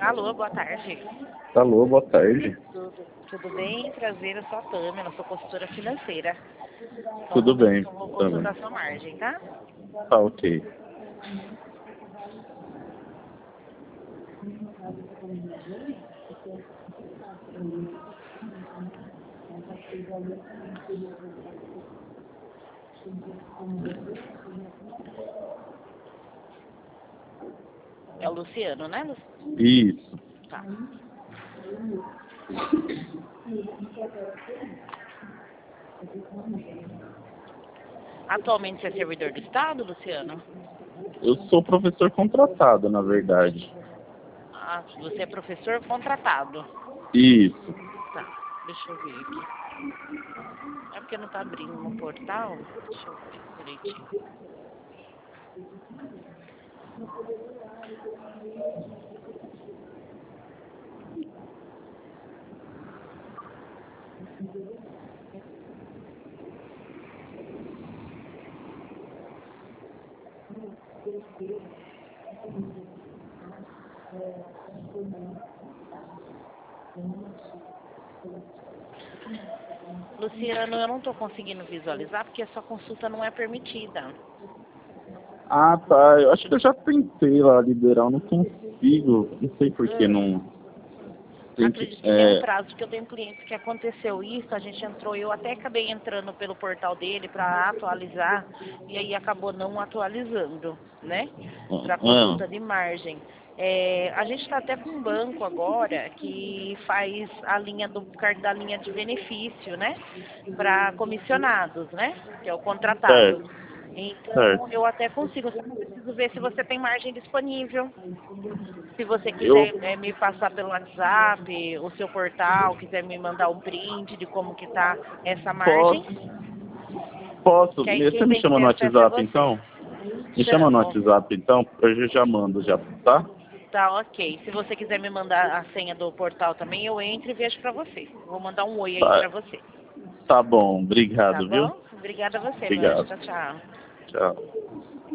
Alô, boa tarde. Alô, boa tarde. Tudo bem? Prazer, eu sou a Pamela, sou consultora financeira. Tudo bem, Vou Pamela. consultar sua margem, tá? Tá ok. É o Luciano, né? Isso. Tá. Atualmente você é servidor do Estado, Luciano? Eu sou professor contratado, na verdade. Ah, você é professor contratado. Isso. Tá, deixa eu ver aqui. É porque não tá abrindo no portal? Deixa eu ver direitinho. Luciano, eu não estou conseguindo visualizar porque a sua consulta não é permitida. Ah, tá. Eu acho que eu já tentei lá liberar, eu não consigo. Não sei por que não. Acredito que tem um prazo, porque eu tenho clientes que aconteceu isso, a gente entrou, eu até acabei entrando pelo portal dele para atualizar, e aí acabou não atualizando, né? Para consulta de margem. A gente está até com um banco agora que faz a linha da linha de benefício, né? Para comissionados, né? Que é o contratado. Certo, Então, certo. eu até consigo, só preciso ver se você tem margem disponível. Se você Eu quiser me passar pelo WhatsApp, o seu portal, quiser me mandar um print de como que tá essa margem, posso. que aí Você quem me tem que chama ter no acesso é WhatsApp, você. então? Me chama no Chamo. WhatsApp, então. Eu já mando, já, tá? Tá, ok. Se você quiser me mandar a senha do portal também, eu entro e vejo pra você. Vou mandar um oi aí pra Tá, você. tá bom. Tá Obrigado, viu? bom? Obrigada a você, meu anjo. Obrigado. Tchau, tchau. Tchau.